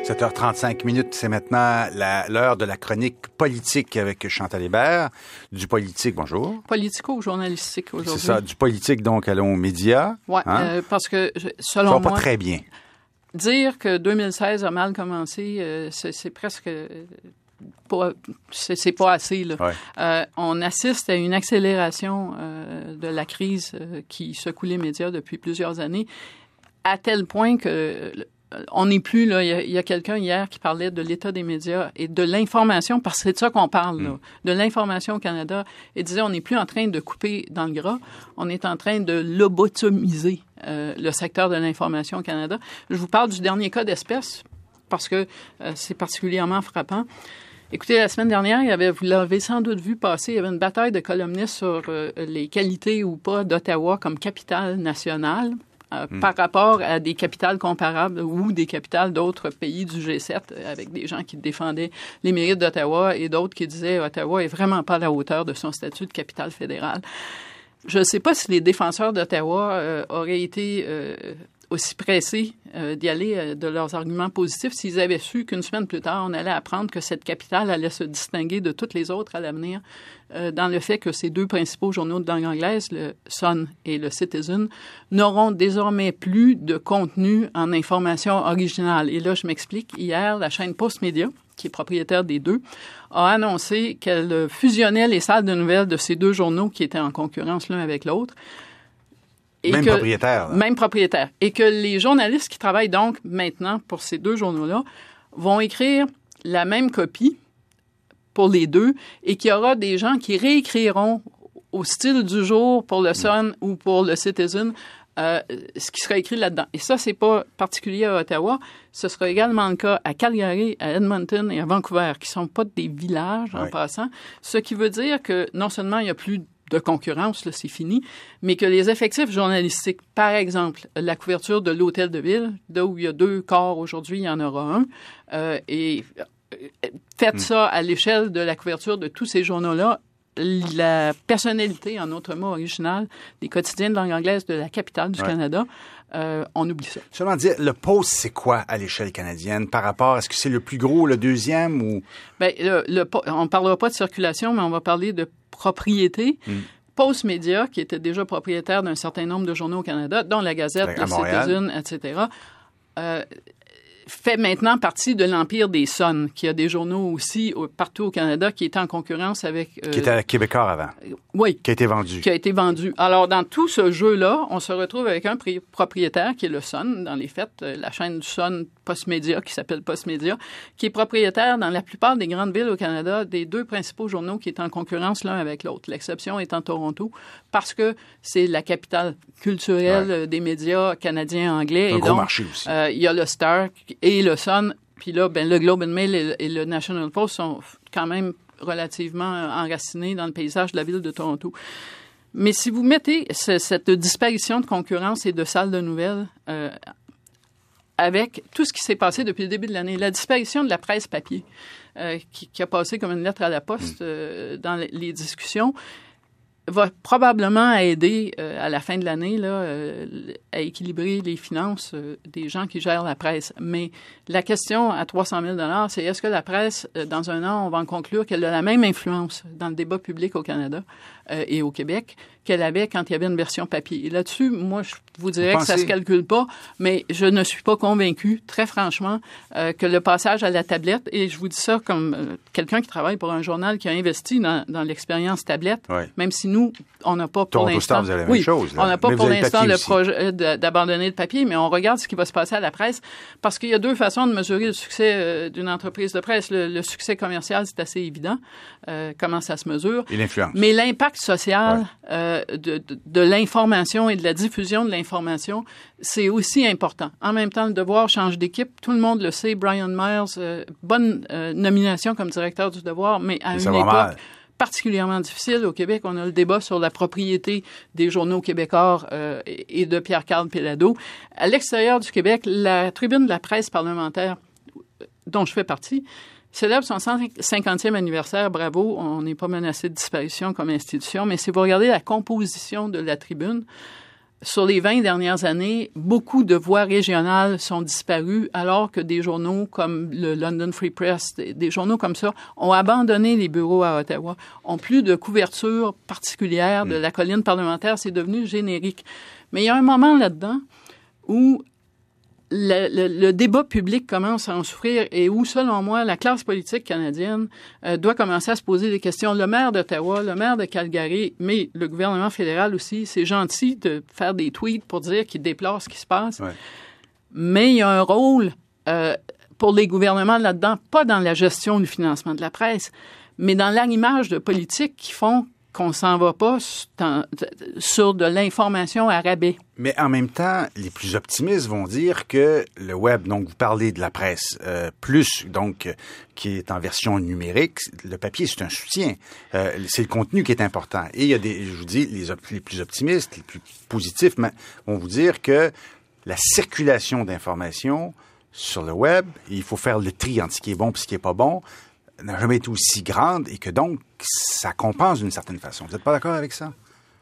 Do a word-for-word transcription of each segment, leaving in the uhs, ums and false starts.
sept heures trente-cinq minutes, c'est maintenant la, l'heure de la chronique politique avec Chantal Hébert. Du politique, bonjour. Politico-journalistique aujourd'hui. C'est ça, du politique, donc, allons aux médias. Oui, hein? euh, parce que, selon ça va moi... pas très bien. Dire que deux mille seize a mal commencé, euh, c'est, c'est presque... Pas, c'est, c'est pas assez, là. Ouais. Euh, on assiste à une accélération euh, de la crise euh, qui secoue les médias depuis plusieurs années, à tel point que... Euh, on n'est plus, là, il y a, il y a quelqu'un hier qui parlait de l'état des médias et de l'information, parce que c'est de ça qu'on parle, là, mm. de l'information au Canada, et disait on n'est plus en train de couper dans le gras, on est en train de lobotomiser euh, le secteur de l'information au Canada. Je vous parle du dernier cas d'espèce, parce que euh, c'est particulièrement frappant. Écoutez, la semaine dernière, il y avait, vous l'avez sans doute vu passer, il y avait une bataille de columnistes sur euh, les qualités ou pas d'Ottawa comme capitale nationale. Euh, mm. par rapport à des capitales comparables ou des capitales d'autres pays du G sept, avec des gens qui défendaient les mérites d'Ottawa et d'autres qui disaient Ottawa est vraiment pas à la hauteur de son statut de capitale fédérale. Je ne sais pas si les défenseurs d'Ottawa euh, auraient été euh, aussi pressés euh, d'y aller euh, de leurs arguments positifs s'ils avaient su qu'une semaine plus tard, on allait apprendre que cette capitale allait se distinguer de toutes les autres à l'avenir euh, dans le fait que ces deux principaux journaux de langue anglaise, le Sun et le Citizen, n'auront désormais plus de contenu en information originale. Et là, je m'explique. Hier, la chaîne Postmedia, qui est propriétaire des deux, a annoncé qu'elle fusionnait les salles de nouvelles de ces deux journaux qui étaient en concurrence l'un avec l'autre. Et même que, propriétaire. Là. Même propriétaire. Et que les journalistes qui travaillent donc maintenant pour ces deux journaux-là vont écrire la même copie pour les deux et qu'il y aura des gens qui réécriront au style du jour pour le Sun mmh. ou pour le Citizen euh, ce qui sera écrit là-dedans. Et ça, c'est pas particulier à Ottawa. Ce sera également le cas à Calgary, à Edmonton et à Vancouver, qui sont pas des villages en oui. passant. Ce qui veut dire que non seulement il y a plus de concurrence, là, c'est fini, mais que les effectifs journalistiques, par exemple, la couverture de l'Hôtel de Ville, là où il y a deux corps aujourd'hui, il y en aura un, euh, et faites mm. ça à l'échelle de la couverture de tous ces journaux-là, la personnalité, en autre mot original, des quotidiens de langue anglaise de la capitale du ouais. Canada, euh, on oublie ça. Seulement dire, le Post, c'est quoi à l'échelle canadienne par rapport, est-ce que c'est le plus gros, le deuxième ou... Bien, le, le, on ne parlera pas de circulation, mais on va parler de propriété. Mm. Postmedia, qui était déjà propriétaire d'un certain nombre de journaux au Canada, dont la Gazette, le Citizen, et cetera, euh, fait maintenant partie de l'empire des Sun, qui a des journaux aussi partout au Canada qui étaient en concurrence avec... Euh, qui était à Québécois avant. Euh, oui. Qui a été vendu. Qui a été vendu. Alors, dans tout ce jeu-là, on se retrouve avec un pri- propriétaire qui est le Sun, dans les faits, euh, la chaîne du Sun Postmedia, qui s'appelle Postmedia, qui est propriétaire dans la plupart des grandes villes au Canada des deux principaux journaux qui étaient en concurrence l'un avec l'autre. L'exception étant Toronto, parce que c'est la capitale culturelle ouais. des médias canadiens anglais. Un et gros donc, marché aussi. Euh, il y a le Star et le Sun, puis là, ben, le Globe and Mail et, et le National Post sont quand même relativement enracinés dans le paysage de la ville de Toronto. Mais si vous mettez ce, cette disparition de concurrence et de salles de nouvelles euh, avec tout ce qui s'est passé depuis le début de l'année, la disparition de la presse papier euh, qui, qui a passé comme une lettre à la poste euh, dans les, les discussions, va probablement aider euh, à la fin de l'année là, euh, à équilibrer les finances euh, des gens qui gèrent la presse. Mais la question à trois cent mille dollars, c'est est-ce que la presse, euh, dans un an, on va en conclure qu'elle a la même influence dans le débat public au Canada euh, et au Québec qu'elle avait quand il y avait une version papier. Et là-dessus, moi, je vous dirais vous que ça se calcule pas, mais je ne suis pas convaincu, très franchement, euh, que le passage à la tablette, et je vous dis ça comme euh, quelqu'un qui travaille pour un journal qui a investi dans, dans l'expérience tablette, oui. même si nous, on n'a pas pour Toronto l'instant... Star, vous avez la même oui, chose. Là. On n'a pas mais pour l'instant le aussi. projet d'abandonner le papier, mais on regarde ce qui va se passer à la presse, parce qu'il y a deux façons de mesurer le succès euh, d'une entreprise de presse. Le, le succès commercial, c'est assez évident, euh, comment ça se mesure. Et l'influence. Mais l'impact social ouais. euh, de, de, de l'information et de la diffusion de l'information, c'est aussi important. En même temps, le Devoir change d'équipe. Tout le monde le sait. Brian Myers, euh, bonne euh, nomination comme directeur du Devoir, mais à mais une époque mal. particulièrement difficile. Au Québec, on a le débat sur la propriété des journaux québécois euh, et de Pierre-Carl Péladeau. À l'extérieur du Québec, la tribune de la presse parlementaire, dont je fais partie, célèbre son cent cinquantième anniversaire. Bravo, on n'est pas menacé de disparition comme institution, mais si vous regardez la composition de la tribune, sur les vingt dernières années, beaucoup de voix régionales sont disparues, alors que des journaux comme le London Free Press, des, des journaux comme ça, ont abandonné les bureaux à Ottawa, ont plus de couverture particulière de la colline parlementaire, c'est devenu générique. Mais il y a un moment là-dedans où Le, le, le débat public commence à en souffrir et où, selon moi, la classe politique canadienne euh, doit commencer à se poser des questions. Le maire d'Ottawa, le maire de Calgary, mais le gouvernement fédéral aussi, c'est gentil de faire des tweets pour dire qu'il déplore ce qui se passe. Ouais. Mais il y a un rôle euh, pour les gouvernements là-dedans, pas dans la gestion du financement de la presse, mais dans l'arrimage de politiques qui font qu'on s'en va pas sur de l'information à rabais. Mais en même temps, les plus optimistes vont dire que le web, donc vous parlez de la presse euh, plus, donc euh, qui est en version numérique, le papier c'est un soutien. Euh, c'est le contenu qui est important. Et il y a des, je vous dis, les, op- les plus optimistes, les plus positifs vont vous dire que la circulation d'informations sur le web, il faut faire le tri entre ce qui est bon et ce qui est pas bon, n'a jamais été aussi grande et que donc, ça compense d'une certaine façon. Vous n'êtes pas d'accord avec ça?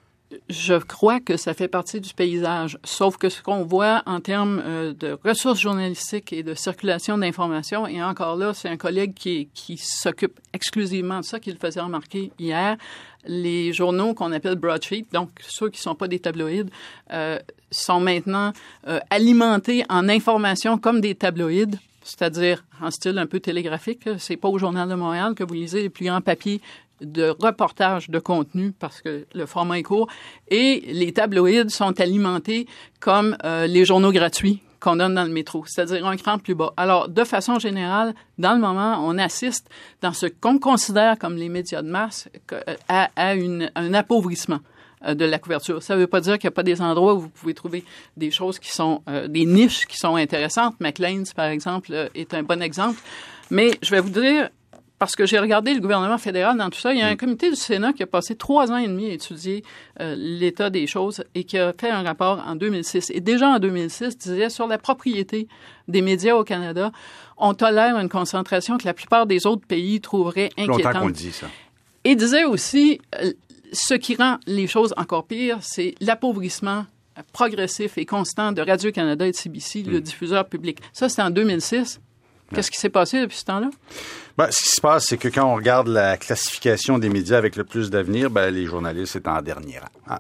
Je crois que ça fait partie du paysage, sauf que ce qu'on voit en termes euh, de ressources journalistiques et de circulation d'informations, et encore là, c'est un collègue qui, qui s'occupe exclusivement de ça, qui le faisait remarquer hier, les journaux qu'on appelle broadsheet, donc ceux qui ne sont pas des tabloïds, euh, sont maintenant euh, alimentés en informations comme des tabloïds, c'est-à-dire en style un peu télégraphique. C'est pas au Journal de Montréal que vous lisez les plus grands papiers de reportage de contenu parce que le format est court. Et les tabloïds sont alimentés comme euh, les journaux gratuits qu'on donne dans le métro, c'est-à-dire un cran plus bas. Alors, de façon générale, dans le moment, on assiste dans ce qu'on considère comme les médias de masse à, à une, un appauvrissement de la couverture. Ça ne veut pas dire qu'il n'y a pas des endroits où vous pouvez trouver des choses qui sont, euh, des niches qui sont intéressantes. Maclean's, par exemple, euh, est un bon exemple. Mais je vais vous dire, parce que j'ai regardé le gouvernement fédéral dans tout ça, il y a un comité du Sénat qui a passé trois ans et demi à étudier euh, l'état des choses et qui a fait un rapport en deux mille six. Et déjà en deux mille six, disait sur la propriété des médias au Canada, on tolère une concentration que la plupart des autres pays trouveraient inquiétante. Longtemps qu'on le dit, ça. Et disait aussi... Euh, ce qui rend les choses encore pires, c'est l'appauvrissement progressif et constant de Radio-Canada et de C B C, mmh. le diffuseur public. Ça, c'était en deux mille six. Qu'est-ce qui s'est passé depuis ce temps-là? Ben, ce qui se passe, c'est que quand on regarde la classification des médias avec le plus d'avenir, ben, les journalistes, c'est en dernier rang.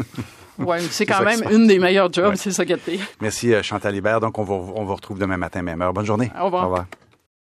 Oui, c'est quand même une des meilleures jobs, ouais. C'est ça qui est pire. Merci, Chantal Hébert. Donc, on vous, on vous retrouve demain matin, même heure. Bonne journée. Au revoir. Au revoir.